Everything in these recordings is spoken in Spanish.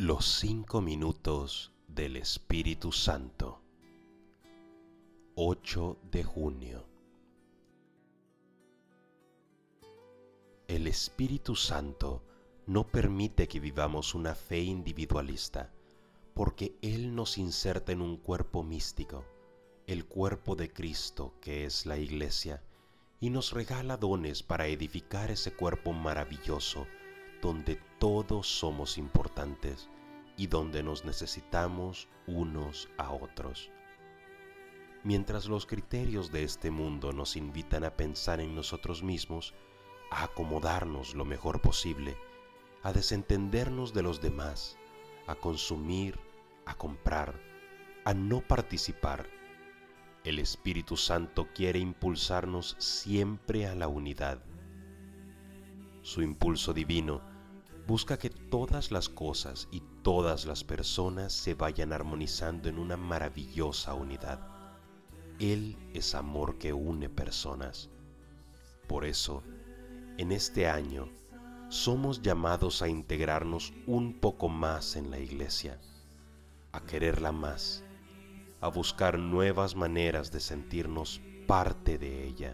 Los 5 minutos del Espíritu Santo. 8 de junio. El Espíritu Santo no permite que vivamos una fe individualista, porque Él nos inserta en un cuerpo místico, el cuerpo de Cristo que es la Iglesia, y nos regala dones para edificar ese cuerpo maravilloso donde todos somos importantes y donde nos necesitamos unos a otros. Mientras los criterios de este mundo nos invitan a pensar en nosotros mismos, a acomodarnos lo mejor posible, a desentendernos de los demás, a consumir, a comprar, a no participar, el Espíritu Santo quiere impulsarnos siempre a la unidad. Su impulso divino busca que todas las cosas y todas las personas se vayan armonizando en una maravillosa unidad. Él es amor que une personas. Por eso, en este año, somos llamados a integrarnos un poco más en la Iglesia, a quererla más, a buscar nuevas maneras de sentirnos parte de ella.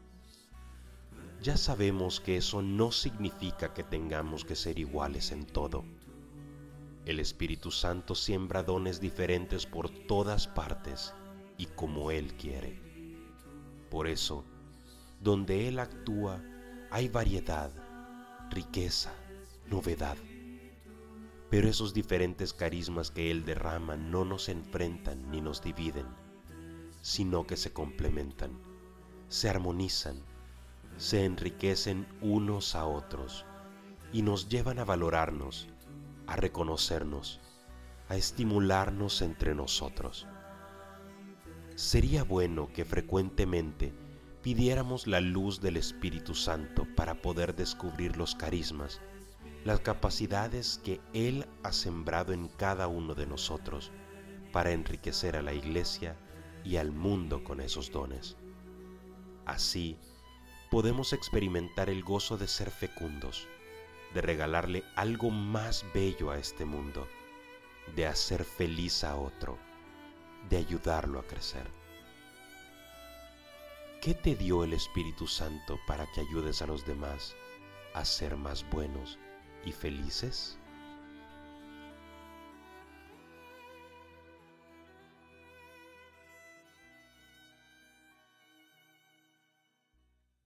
Ya sabemos que eso no significa que tengamos que ser iguales en todo. El Espíritu Santo siembra dones diferentes por todas partes y como Él quiere. Por eso, donde Él actúa, hay variedad, riqueza, novedad. Pero esos diferentes carismas que Él derrama no nos enfrentan ni nos dividen, sino que se complementan, se armonizan, se enriquecen unos a otros y nos llevan a valorarnos, a reconocernos, a estimularnos entre nosotros. Sería bueno que frecuentemente pidiéramos la luz del Espíritu Santo para poder descubrir los carismas, las capacidades que Él ha sembrado en cada uno de nosotros para enriquecer a la Iglesia y al mundo con esos dones. Así, podemos experimentar el gozo de ser fecundos, de regalarle algo más bello a este mundo, de hacer feliz a otro, de ayudarlo a crecer. ¿Qué te dio el Espíritu Santo para que ayudes a los demás a ser más buenos y felices?